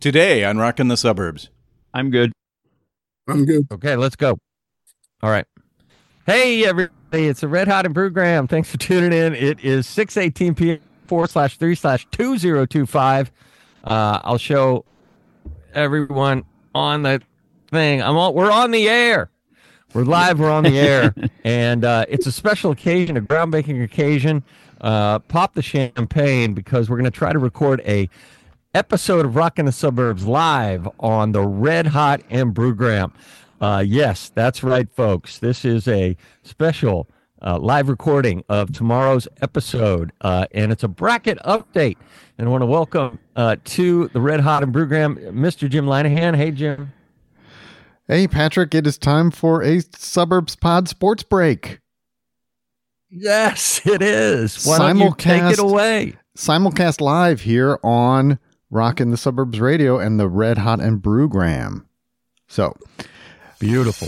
Today on Rockin' the Suburbs. I'm good. I'm good. Okay, let's go. All right. Hey, everybody. It's the Red Hot and Brewgram. Thanks for tuning in. It is 6:18 p.m. /3/2025. I'll show everyone on the thing. We're on the air. We're live. We're on the air. And it's a special occasion, a groundbreaking occasion. Pop the champagne because we're going to try to record a episode of Rockin' the Suburbs live on the Red Hot and Brewgram. Yes, that's right, folks. This is a special live recording of tomorrow's episode, and it's a bracket update. And I want to welcome to the Red Hot and Brewgram, Mr. Jim Linehan. Hey, Jim. Hey, Patrick, it is time for a Suburbs Pod sports break. Yes, it is. Why don't you take it away? Simulcast live here on Rockin' the Suburbs Radio and the Red Hot and Brewgram. So, beautiful.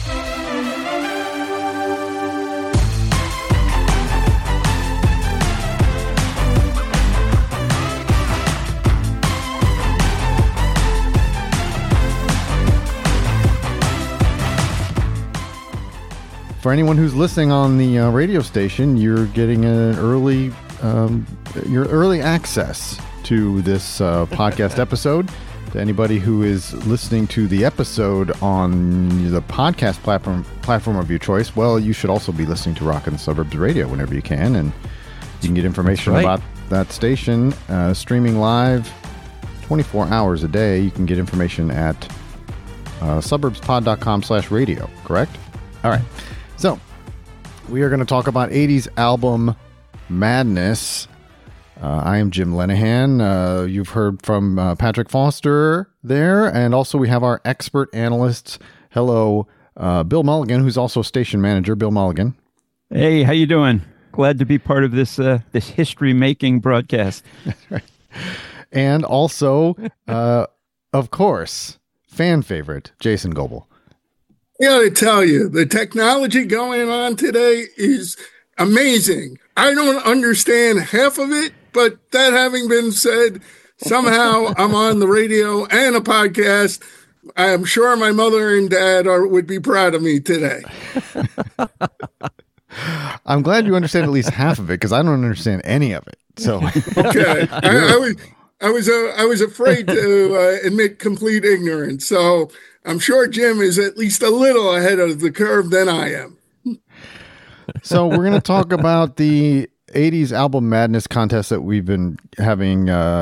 For anyone who's listening on the radio station, you're getting an early access to this podcast episode. To anybody who is listening to the episode on the podcast platform of your choice, well, you should also be listening to Rockin' the Suburbs Radio whenever you can, and you can get information about that station streaming live 24 hours a day. You can get information at suburbspod.com/radio, correct? All right. So, we are going to talk about 80s album madness. I am Jim Linehan. You've heard from Patrick Foster there, and also we have our expert analysts. Hello, Bill Mulligan, who's also station manager. Bill Mulligan. Hey, how you doing? Glad to be part of this this history-making broadcast. That's right. And also, of course, fan favorite, Jason Goebel. I got to tell you, the technology going on today is amazing. I don't understand half of it, but that having been said, somehow I'm on the radio and a podcast. I am sure my mother and dad would be proud of me today. I'm glad you understand at least half of it because I don't understand any of it. So okay, I was afraid to admit complete ignorance. So I'm sure Jim is at least a little ahead of the curve than I am. So we're going to talk about the 80s album madness contest that we've been having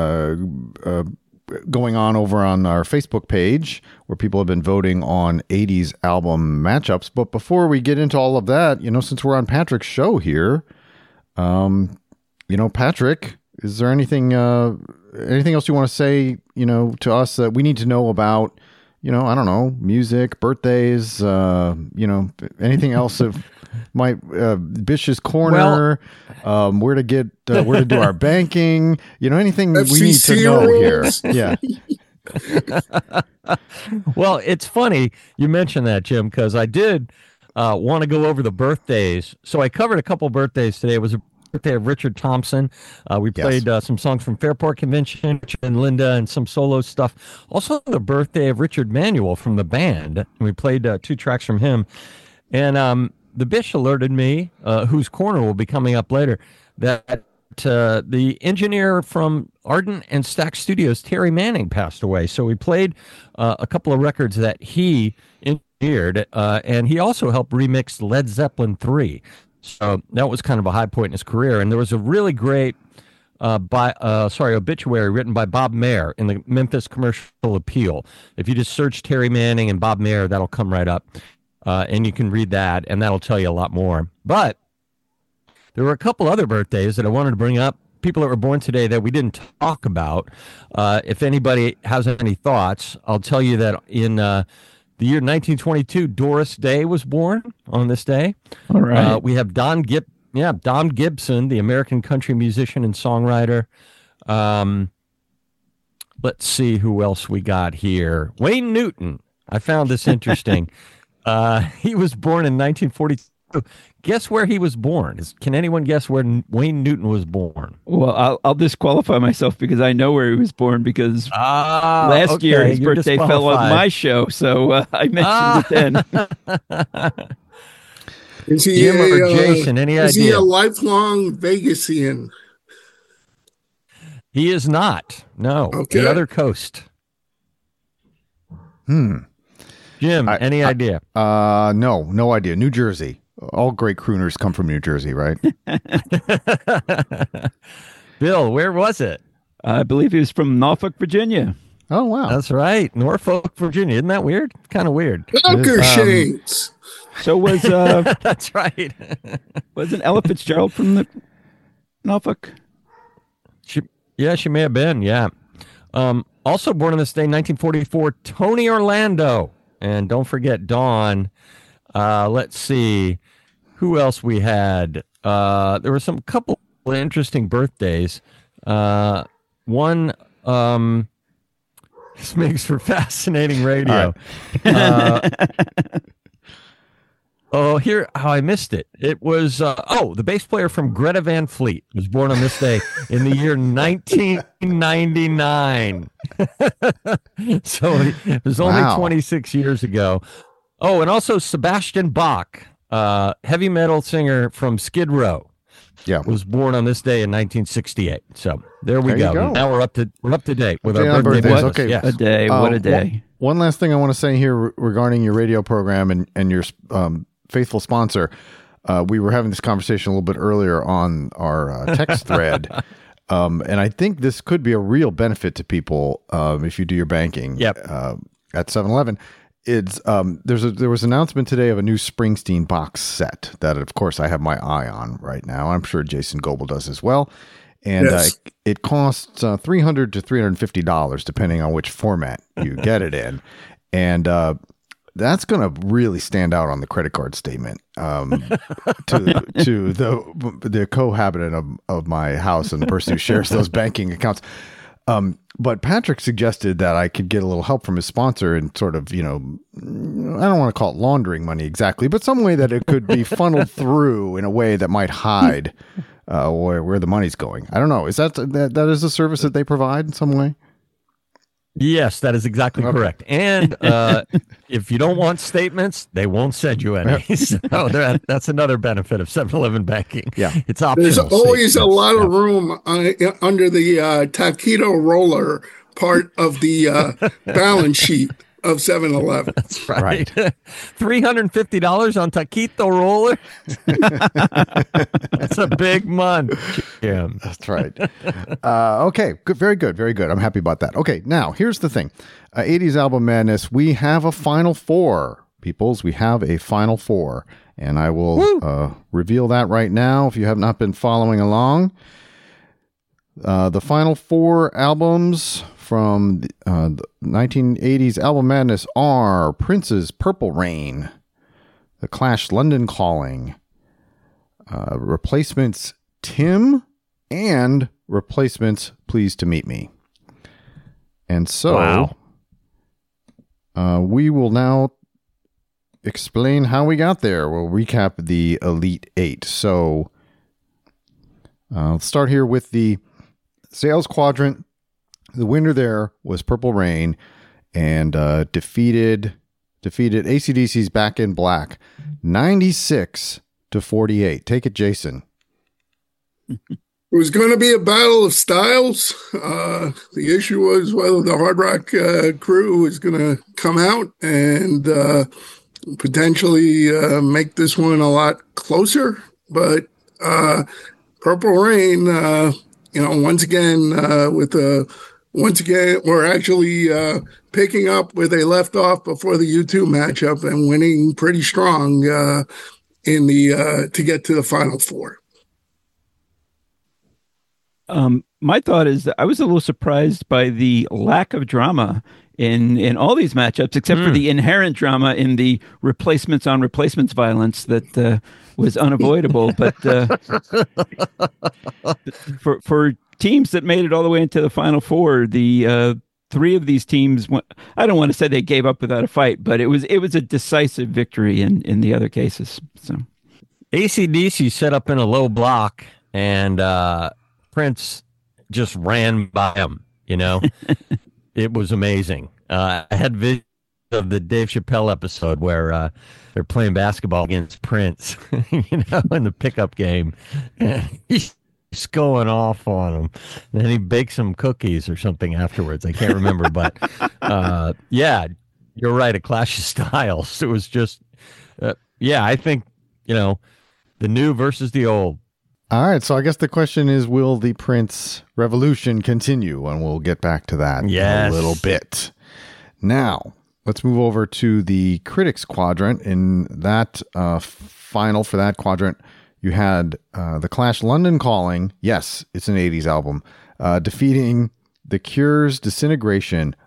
going on over on our Facebook page, where people have been voting on 80s album matchups. But before we get into all of that, since we're on Patrick's show here, Patrick, is there anything else you want to say, to us that we need to know about? I don't know, music, birthdays, anything else of my Bish's Corner, where to do our banking, anything FCC we need to know rules. here. Yeah. Well, it's funny you mentioned that, Jim, because I did want to go over the birthdays. So I covered a couple birthdays today. It was a birthday of Richard Thompson. We played some songs from Fairport Convention, Richard and Linda, and some solo stuff. Also the birthday of Richard Manuel from the band. And we played 2 tracks from him. And the Bish alerted me, whose corner will be coming up later, that the engineer from Ardent and Stax Studios, Terry Manning, passed away. So we played a couple of records that he engineered, and he also helped remix Led Zeppelin 3. So that was kind of a high point in his career. And there was a really great obituary written by Bob Mayer in the Memphis Commercial Appeal. If you just search Terry Manning and Bob Mayer, that'll come right up. And you can read that, and that'll tell you a lot more. But there were a couple other birthdays that I wanted to bring up, people that were born today that we didn't talk about. If anybody has any thoughts, I'll tell you that in the year 1922, Doris Day was born on this day. All right. We have Don Gibson, the American country musician and songwriter. Let's see who else we got here. Wayne Newton. I found this interesting. He was born in 1942 Guess where he was born? Can anyone guess where Wayne Newton was born? Well, I'll disqualify myself because I know where he was born because last year his birthday fell on my show, so I mentioned it then. Is he Jim or Jason? Any idea? Is he a lifelong Vegasian? He is not. No, the other coast. Jim, any idea? No idea. New Jersey. All great crooners come from New Jersey, right? Bill, where was it? I believe he was from Norfolk, Virginia. Oh, wow. That's right. Norfolk, Virginia. Isn't that weird? Kind of weird. Conquer Shades. So was that's right. Wasn't Ella Fitzgerald from the Norfolk? She may have been. Yeah. Also born on this day, 1944, Tony Orlando, and don't forget Dawn. Let's see who else we had. There were some couple of interesting birthdays. One. This makes for fascinating radio. Here, how I missed it. It was, the bass player from Greta Van Fleet was born on this day in the year 1999. So it was only 26 years ago. Oh, and also Sebastian Bach, heavy metal singer from Skid Row. Yeah, was born on this day in 1968. So there we go. Now we're up to date with our birthdays. Okay, yes. What a day! One last thing I want to say here regarding your radio program and your faithful sponsor. We were having this conversation a little bit earlier on our text thread, and I think this could be a real benefit to people if you do your banking. At 7-Eleven. It's there was an announcement today of a new Springsteen box set that, of course, I have my eye on right now. I'm sure Jason Goebel does as well, and it costs $300 to $350 depending on which format you get it in, and that's going to really stand out on the credit card statement to the cohabitant of my house and the person who shares those banking accounts. But Patrick suggested that I could get a little help from his sponsor and sort of, I don't want to call it laundering money exactly, but some way that it could be funneled through in a way that might hide where the money's going. I don't know. Is that is a service that they provide in some way? Yes, that is exactly correct. And if you don't want statements, they won't send you any. So that's another benefit of 7-Eleven banking. Yeah, it's optional. There's always a lot of room under the taquito roller part of the balance sheet of 7-Eleven. That's right. $350 on taquito roller. That's a big month. Yeah, that's right. Okay, good, very good, very good. I'm happy about that. Okay, now here's the thing: 80s Album Madness. We have a Final Four, peoples. We have a Final Four, and I will reveal that right now. If you have not been following along, the Final Four albums from the 1980s Album Madness are Prince's Purple Rain, The Clash London Calling, Replacements Tim, and Replacements Pleased to Meet Me. And so we will now explain how we got there. We'll recap the Elite Eight. So let's start here with the sales quadrant. The winner there was Purple Rain, and defeated AC/DC's Back in Black 96-48. Take it, Jason. It was going to be a battle of styles. The issue was whether the Hard Rock crew was going to come out and potentially make this one a lot closer. But Purple Rain, once again, we're actually picking up where they left off before the U2 matchup and winning pretty strong to get to the Final Four. My thought is that I was a little surprised by the lack of drama in all these matchups, except for the inherent drama in the replacements on replacements violence that was unavoidable. But for teams that made it all the way into the Final Four, the three of these teams, I don't want to say they gave up without a fight, but it was a decisive victory in the other cases. So AC/DC set up in a low block, and Prince just ran by him. It was amazing. I had visions of the Dave Chappelle episode where they're playing basketball against Prince, in the pickup game. And he's going off on him. And then he bakes some cookies or something afterwards. I can't remember, but yeah, you're right. A clash of styles. It was just, I think, the new versus the old. All right, so I guess the question is, will the Prince revolution continue? And we'll get back to that in a little bit. Now, let's move over to the critics quadrant. In that final for that quadrant, you had The Clash London Calling. Yes, it's an 80s album. Defeating The Cure's Disintegration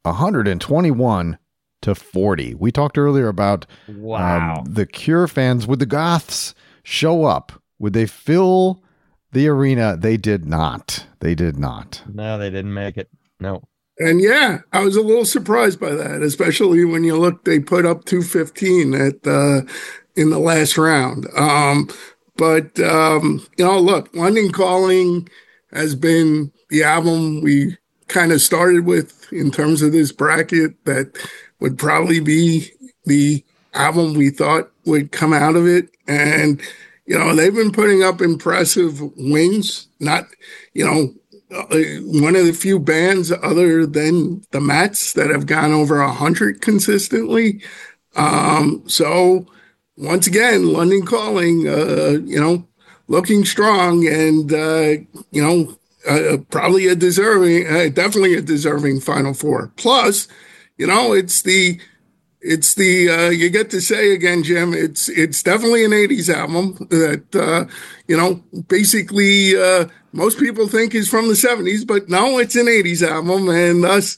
121-40. We talked earlier about the Cure fans. Would the Goths show up? Would they fill the arena? They did not. They did not. No, they didn't make it. No. And yeah, I was a little surprised by that, especially when you look, they put up 215 in the last round. But look, London Calling has been the album we kind of started with in terms of this bracket that would probably be the album we thought would come out of it. And, they've been putting up impressive wins, not, one of the few bands other than the Mets that have gone over 100 consistently. So once again, London Calling, looking strong and, probably definitely a deserving Final Four. Plus, it's the you get to say again, Jim, it's definitely an 80s album that, basically, most people think is from the 70s, but no, it's an 80s album. And thus,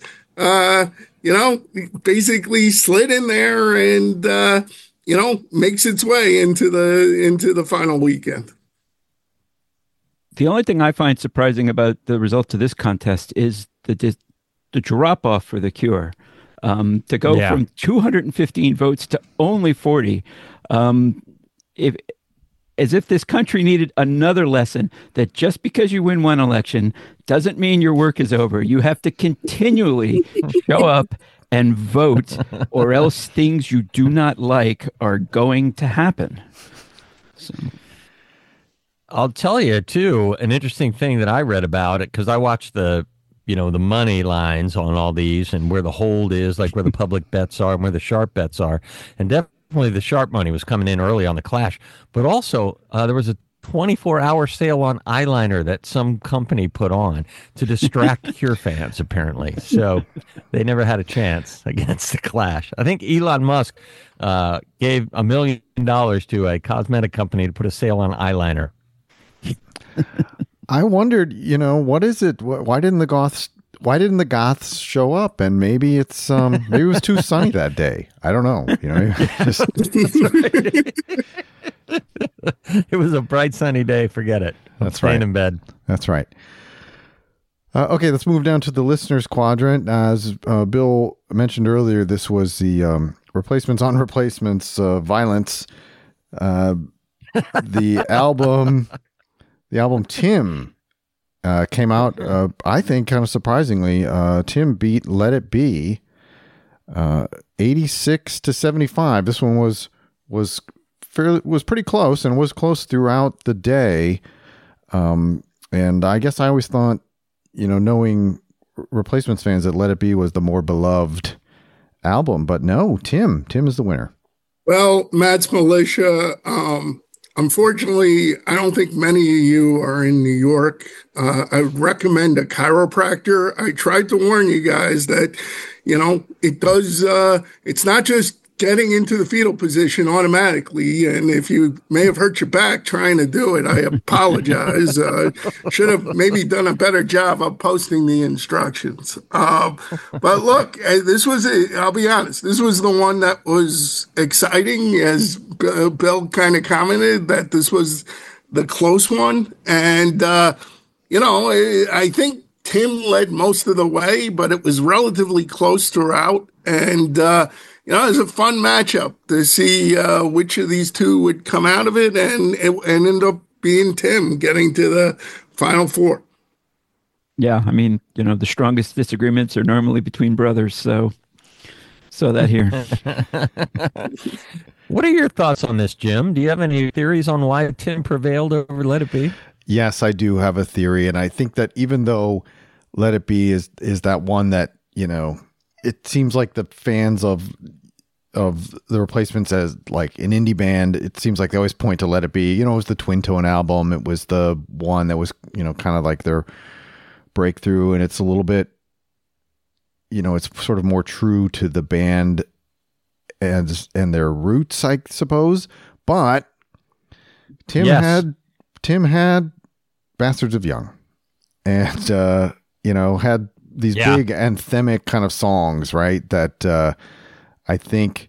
basically slid in there and, makes its way into the final weekend. The only thing I find surprising about the results of this contest is the drop off for The Cure. To go from 215 votes to only 40, as if this country needed another lesson that just because you win one election doesn't mean your work is over. You have to continually show up and vote, or else things you do not like are going to happen. So. I'll tell you, too, an interesting thing that I read about it, because I watched the money lines on all these and where the hold is, like where the public bets are and where the sharp bets are. And definitely the sharp money was coming in early on the Clash. But also there was a 24-hour sale on eyeliner that some company put on to distract Cure fans, apparently. So they never had a chance against the Clash. I think Elon Musk gave $1 million to a cosmetic company to put a sale on eyeliner. I wondered, what is it? Why didn't the Goths show up? And maybe it's maybe it was too sunny that day. I don't know. It was a bright sunny day. Forget it. That's right. Staying in bed. That's right. Okay, let's move down to the listeners quadrant. As Bill mentioned earlier, this was the replacements on replacements violence. The album Tim came out, I think, kind of surprisingly. Tim beat Let It Be 86-75. This one was pretty close and was close throughout the day. And I guess I always thought, knowing replacements fans, that Let It Be was the more beloved album. But no, Tim is the winner. Well, Matt's Militia, unfortunately, I don't think many of you are in New York. I would recommend a chiropractor. I tried to warn you guys that, it does, it's not just getting into the fetal position automatically. And if you may have hurt your back trying to do it, I apologize. Should have maybe done a better job of posting the instructions. But look, I'll be honest, this was the one that was exciting, as Bill kind of commented, that this was the close one. And, I think Tim led most of the way, but it was relatively close throughout. And, it was a fun matchup to see which of these two would come out of it, and end up being Tim getting to the Final Four. Yeah, I mean, the strongest disagreements are normally between brothers, so that here. What are your thoughts on this, Jim? Do you have any theories on why Tim prevailed over Let It Be? Yes, I do have a theory, and I think that even though Let It Be is that one that, it seems like the fans of the Replacements as like an indie band, it seems like they always point to Let It Be. It was the Twin Tone album. It was the one that was, kind of like their breakthrough, and it's a little bit, it's sort of more true to the band and their roots, I suppose. But Tim had Bastards of Young, and had these big anthemic kind of songs, right? That I think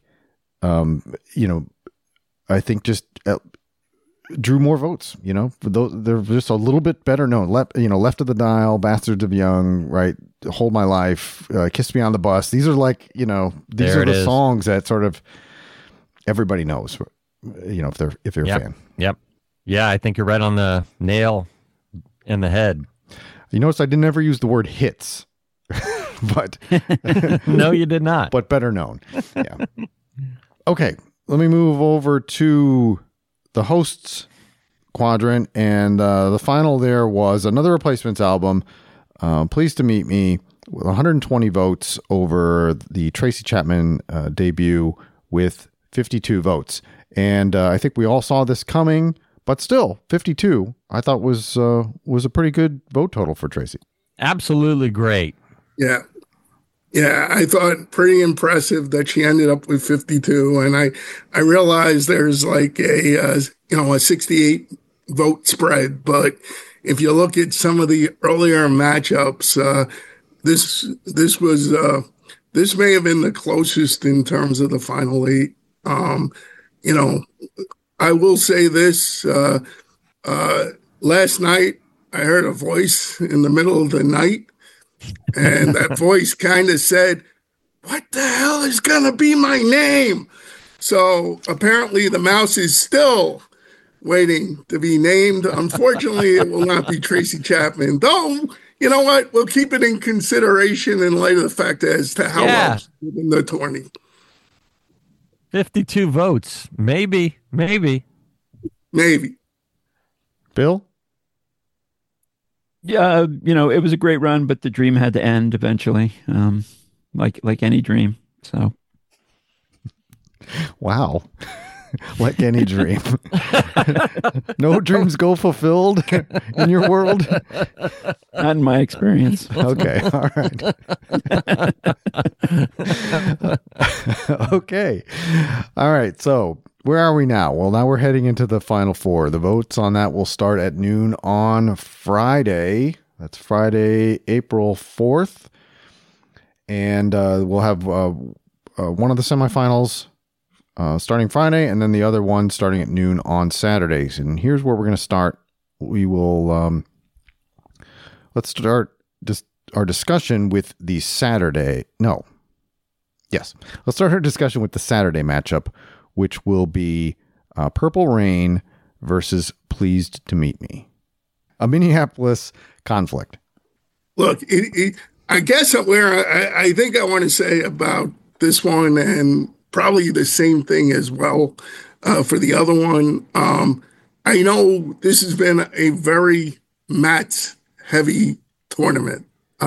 just drew more votes. They're just a little bit better known. Left of the Dial, Bastards of Young, right? Hold My Life, Kiss Me on the Bus. These are like, these are the songs that sort of everybody knows. If you're a fan. Yep. Yeah, I think you're right on the nail in the head. You notice I didn't ever use the word hits, but no, you did not. But better known. Yeah. Okay, let me move over to the hosts quadrant, and the final there was another Replacements album, Pleased to Meet Me, with 120 votes over the Tracy Chapman debut with 52 votes. And I think we all saw this coming, but still 52 I thought was a pretty good vote total for Tracy. Absolutely great. Yeah. Yeah, I thought pretty impressive that she ended up with 52. And I realized there's like a 68 vote spread. But if you look at some of the earlier matchups, this may have been the closest in terms of the final 8. I will say this, last night I heard a voice in the middle of the night, and that voice kind of said, "What the hell is going to be my name?" So apparently the mouse is still waiting to be named. Unfortunately, it will not be Tracy Chapman, though. You know what? We'll keep it in consideration in light of the fact as to how well she's in the tourney. 52 votes. Maybe. Bill? Yeah, it was a great run, but the dream had to end eventually, like any dream. So, wow, like any dream. No dreams go fulfilled in your world. Not in my experience. Okay, all right. Okay, all right. So, where are we now? Well, now we're heading into the Final Four. The votes on that will start at noon on Friday. That's Friday, April 4th. And we'll have one of the semifinals starting Friday, and then the other one starting at noon on Saturdays. And here's where we're going to start. We will let's start our discussion with the Saturday. No. Yes. Let's start our discussion with the Saturday matchup, which will be Purple Rain versus Pleased to Meet Me. A Minneapolis conflict. Look, I guess where I think I want to say about this one, and probably the same thing as well for the other one. I know this has been a very Mats-heavy tournament.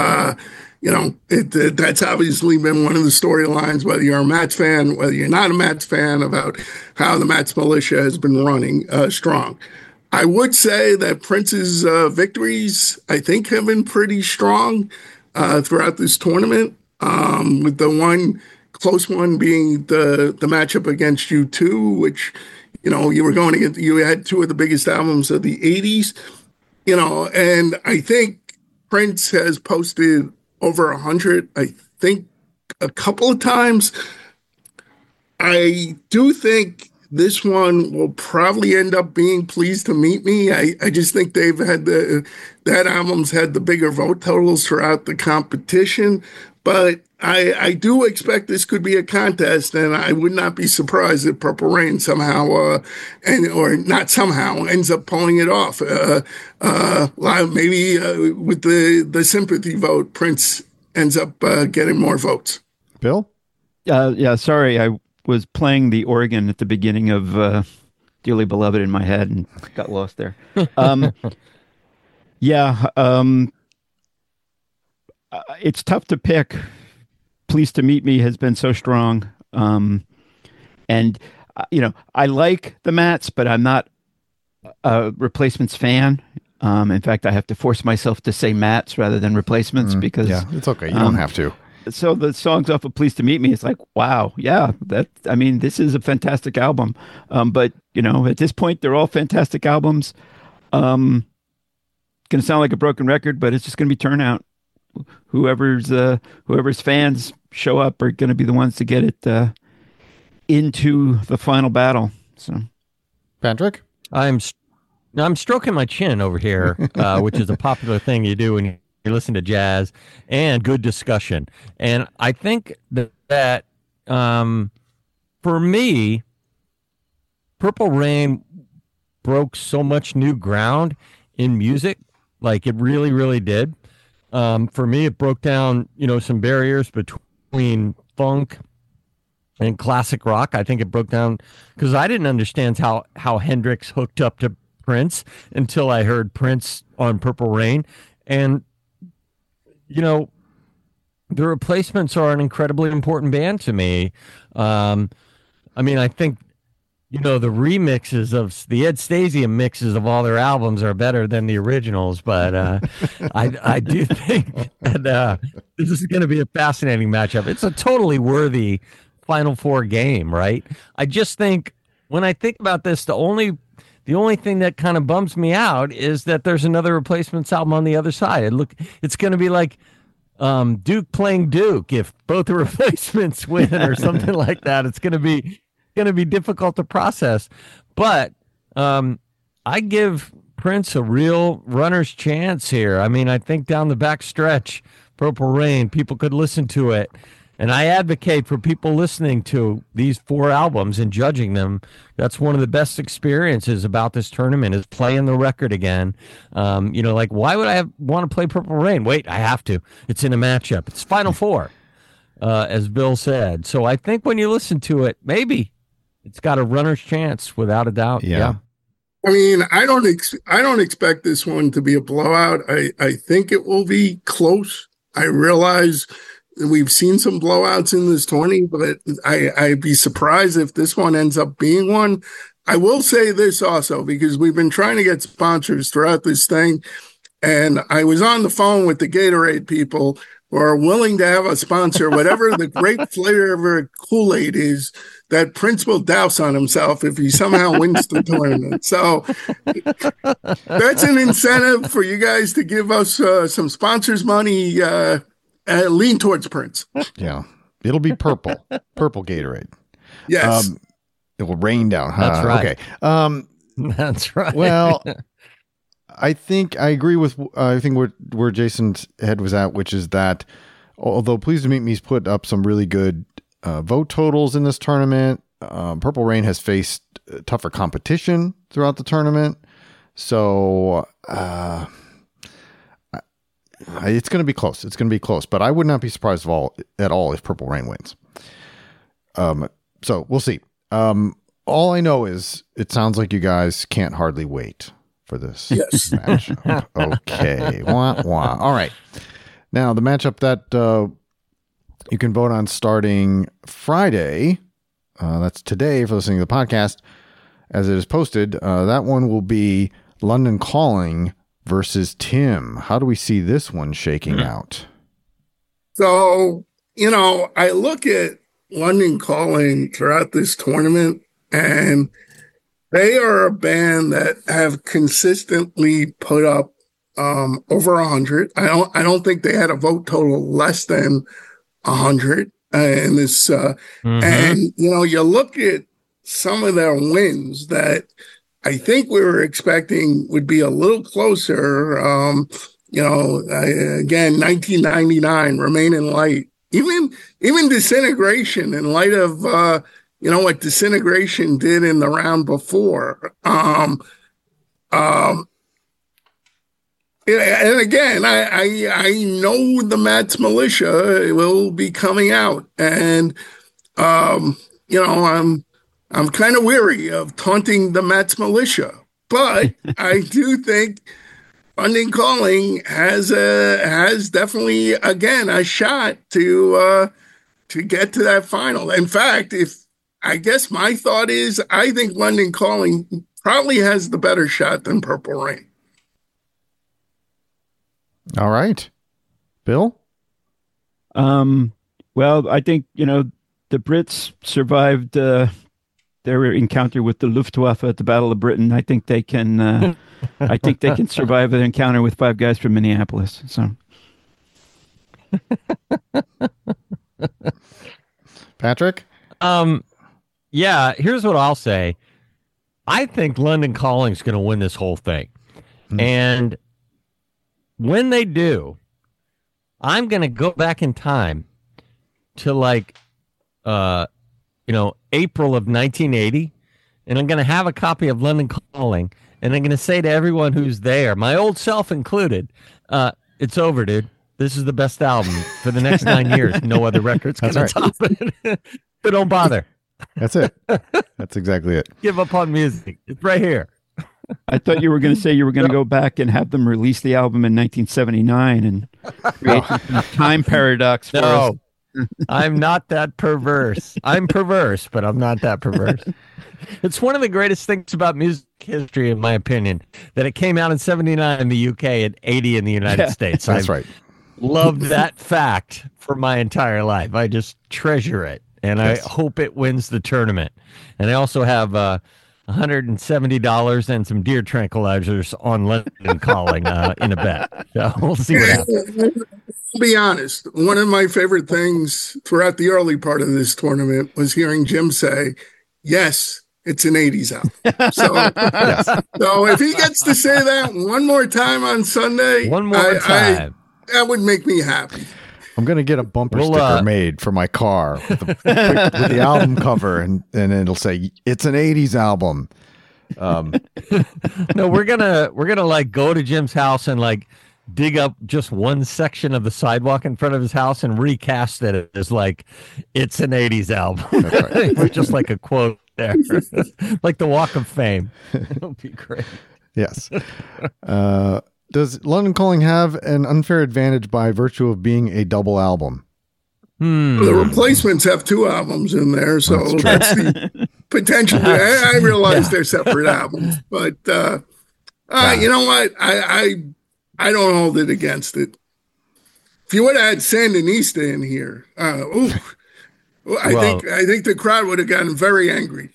That's obviously been one of the storylines, whether you're a Mats fan, whether you're not a Mats fan, about how the Mats militia has been running strong. I would say that Prince's victories, I think, have been pretty strong throughout this tournament, with the one close one being the matchup against U2, which, you were going to get, you had two of the biggest albums of the 80s, and I think Prince has posted over 100, I think, a couple of times. I do think this one will probably end up being Pleased to Meet Me. I just think they've had that album's had the bigger vote totals throughout the competition. But I do expect this could be a contest, and I would not be surprised if Purple Rain somehow, or not somehow, ends up pulling it off. Maybe with the sympathy vote, Prince ends up getting more votes. Bill? Yeah, sorry, I was playing the organ at the beginning of Dearly Beloved in my head and got lost there. It's tough to pick. Pleased to Meet Me has been so strong. And, I like the Mats, but I'm not a Replacements fan. In fact, I have to force myself to say Mats rather than Replacements because... Yeah, it's okay. You don't have to. So the songs off of Pleased to Meet Me, it's like, wow, yeah, this is a fantastic album. But, at this point, they're all fantastic albums. Going to sound like a broken record, but it's just going to be turnout. Whoever's fans show up are going to be the ones to get it into the final battle. So, Patrick, I'm stroking my chin over here, which is a popular thing you do when you listen to jazz, and good discussion. And I think that for me, Purple Rain broke so much new ground in music, like it really, really did. For me, it broke down, some barriers between funk and classic rock. I think it broke down because I didn't understand how Hendrix hooked up to Prince until I heard Prince on Purple Rain. And, the Replacements are an incredibly important band to me. I think, the remixes of the Ed Stasium mixes of all their albums are better than the originals, but I do think that this is going to be a fascinating matchup. It's a totally worthy Final Four game, right? I just think when I think about this, the only thing that kind of bums me out is that there's another Replacements album on the other side. It's going to be like Duke playing Duke if both the Replacements win or something like that. It's going to be difficult to process, but I give Prince a real runner's chance here. I think down the back stretch, Purple Rain, people could listen to it, and I advocate for people listening to these 4 albums and judging them. That's one of the best experiences about this tournament is playing the record again. Why would I want to play Purple Rain? Wait, I have to. It's in a matchup. It's Final Four, as Bill said. So I think when you listen to it, maybe it's got a runner's chance, without a doubt. Yeah. I don't expect this one to be a blowout. I think it will be close. I realize that we've seen some blowouts in this tourney, but I'd be surprised if this one ends up being one. I will say this also, because we've been trying to get sponsors throughout this thing, and I was on the phone with the Gatorade people who are willing to have a sponsor, whatever the great flavor Kool-Aid is, that Prince will douse on himself if he somehow wins the tournament. So that's an incentive for you guys to give us some sponsors money, lean towards Prince. Yeah. It'll be purple Gatorade. Yes. It will rain down. That's right. Okay. That's right. Well, I think I agree with where Jason's head was at, which is that although Pleased to Meet Me's put up some really good vote totals in this tournament, Purple Rain has faced tougher competition throughout the tournament. So it's going to be close. It's going to be close, but I would not be surprised at all if Purple Rain wins. So we'll see. All I know is it sounds like you guys can't hardly wait for this matchup. Okay. Wah, wah. All right. Now, the matchup that you can vote on starting Friday, that's today for listening to the podcast, as it is posted, that one will be London Calling versus Tim. How do we see this one shaking out? So, I look at London Calling throughout this tournament, and they are a band that have consistently put up over 100. I don't think they had a vote total less than 100 in this. And you look at some of their wins that I think we were expecting would be a little closer. Again, 1999, Remain in Light, even Disintegration, in light of what Disintegration did in the round before. And again, I know the Mats Militia will be coming out, and I'm kind of weary of taunting the Mats Militia, but I do think London Calling has definitely, again, a shot to get to that final. In fact, I guess my thought is, I think London Calling probably has the better shot than Purple Rain. All right, Bill. Well, I think the Brits survived their encounter with the Luftwaffe at the Battle of Britain. I think they can. I think they can survive an encounter with five guys from Minneapolis. So, Patrick. Yeah. Here's what I'll say. I think London Calling's going to win this whole thing, and when they do, I'm going to go back in time to April of 1980, and I'm going to have a copy of London Calling, and I'm going to say to everyone who's there, my old self included, it's over, dude. This is the best album for the next 9 years. No other record's going to top it. So don't bother. That's it. That's exactly it. Give up on music. It's right here. I thought you were going to say you were going to go back and have them release the album in 1979 and create a time paradox for us. I'm not that perverse. I'm perverse, but I'm not that perverse. It's one of the greatest things about music history, in my opinion, that it came out in 79 in the UK and 80 in the United States. That's right. Loved that fact for my entire life. I just treasure it, and I hope it wins the tournament. And I also have $170 and some deer tranquilizers on London Calling in a bet. So we'll see what happens. To be honest, one of my favorite things throughout the early part of this tournament was hearing Jim say, yes, it's an 80s album. So if he gets to say that one more time on Sunday, that would make me happy. I'm going to get a bumper sticker made for my car with the album cover, and it'll say, it's an 80s album. No, we're gonna go to Jim's house and dig up just one section of the sidewalk in front of his house and recast it as it's an 80s album. That's right. With just a quote there. Like the Walk of Fame. It'll be great. Yes. Does London Calling have an unfair advantage by virtue of being a double album? The Replacements have two albums in there, so that's the potential. I realize they're separate albums, but you know what? I don't hold it against it. If you would have had Sandinista in here, I think the crowd would have gotten very angry.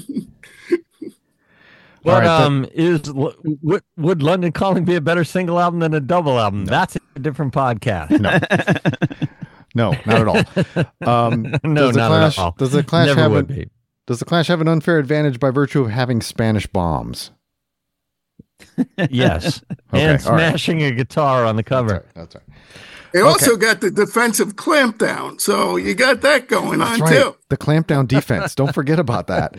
But would London Calling be a better single album than a double album? No. That's a different podcast. No, not at all. No, not at all. Does the Clash have an unfair advantage by virtue of having Spanish bombs? Yes, and smashing a guitar on the cover. That's right. They also got the defensive clampdown, so you got that going on too. The clampdown defense. Don't forget about that.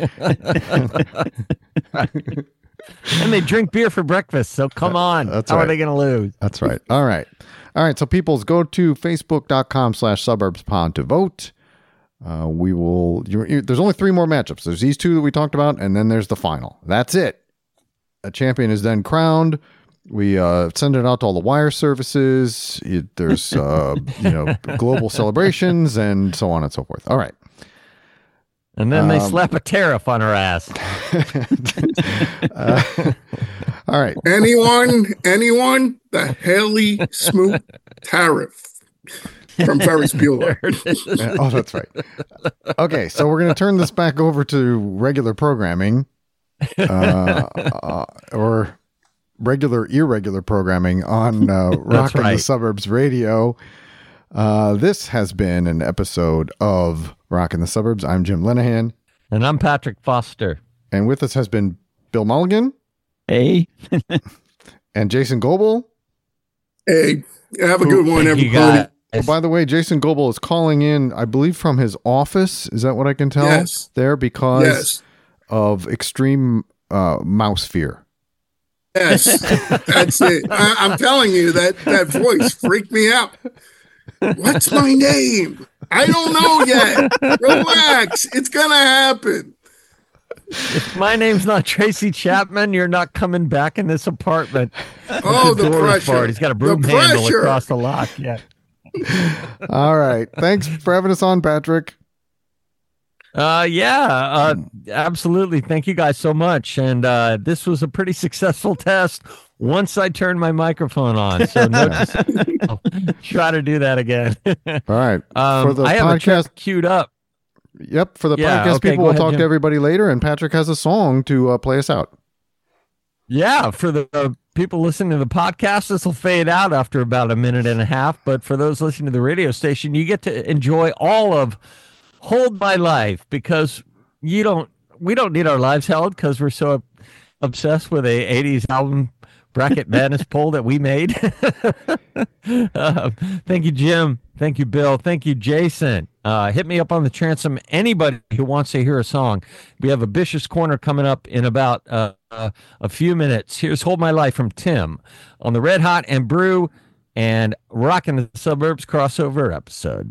And they drink beer for breakfast, so come on. How are they going to lose? That's right. All right. So peoples, go to facebook.com/suburbspod to vote. There's only 3 more matchups. There's these 2 that we talked about, and then there's the final. That's it. A champion is then crowned. We send it out to all the wire services. There's global celebrations and so on and so forth. All right. And then they slap a tariff on her ass. All right. Anyone? The Haley Smoot tariff from Ferris Bueller. Oh, that's right. Okay, so we're going to turn this back over to regular programming, or irregular programming on Rock in the Suburbs Radio. This has been an episode of Rock in the Suburbs. I'm Jim Lenahan. And I'm Patrick Foster. And with us has been Bill Mulligan. Hey. And Jason Goebel. Hey, have a good one, everybody. Oh, by the way, Jason Goebel is calling in, I believe, from his office. Is that what I can tell? Yes. There because of extreme mouse fear. Yes, that's it. I'm telling you, that voice freaked me out. What's my name? I don't know yet. Relax. It's going to happen. If my name's not Tracy Chapman, you're not coming back in this apartment. Oh, the pressure. He's got a broom handle across the lock. Yeah. All right. Thanks for having us on, Patrick. Absolutely. Thank you guys so much. And this was a pretty successful test once I turned my microphone on. So I'll try to do that again. All right. For the I have a track queued up. Yep. For the podcast people, we'll talk to everybody later. And Patrick has a song to play us out. Yeah. For the people listening to the podcast, this will fade out after about a minute and a half. But for those listening to the radio station, you get to enjoy all of Hold My Life, because we don't need our lives held because we're so obsessed with a 80s album bracket madness poll that we made. Thank you, Jim. Thank you, Bill. Thank you, Jason. Hit me up on the transom. Anybody who wants to hear a song. We have a Vicious Corner coming up in about a few minutes. Here's Hold My Life from Tim on the Red Hot and Brew and Rockin' the Suburbs crossover episode.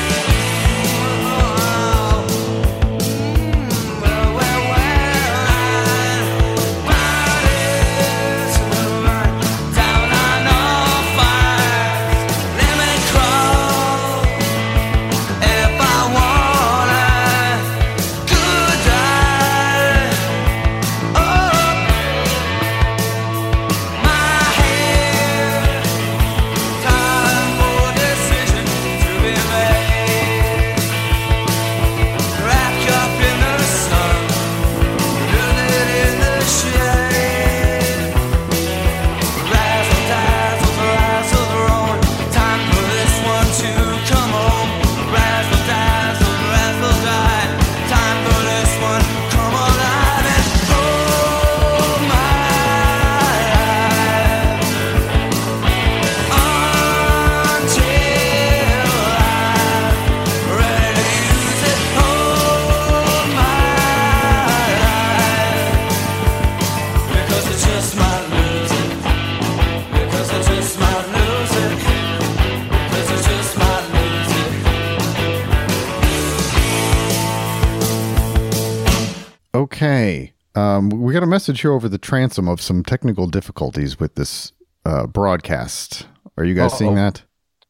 Okay. We got a message here over the transom of some technical difficulties with this broadcast. Are you guys seeing that?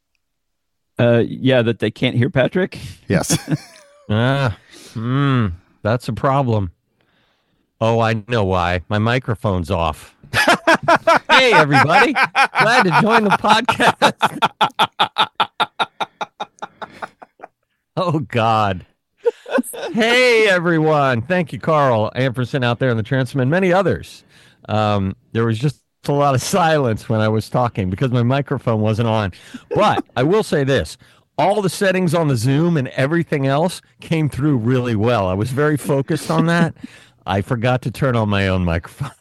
Yeah, that they can't hear Patrick? Yes. That's a problem. Oh, I know why. My microphone's off. Hey, everybody. Glad to join the podcast. Oh, God. Hey, everyone. Thank you, Carl Amperson out there in the transom and many others. There was just a lot of silence when I was talking because my microphone wasn't on. But I will say this. All the settings on the Zoom and everything else came through really well. I was very focused on that. I forgot to turn on my own microphone.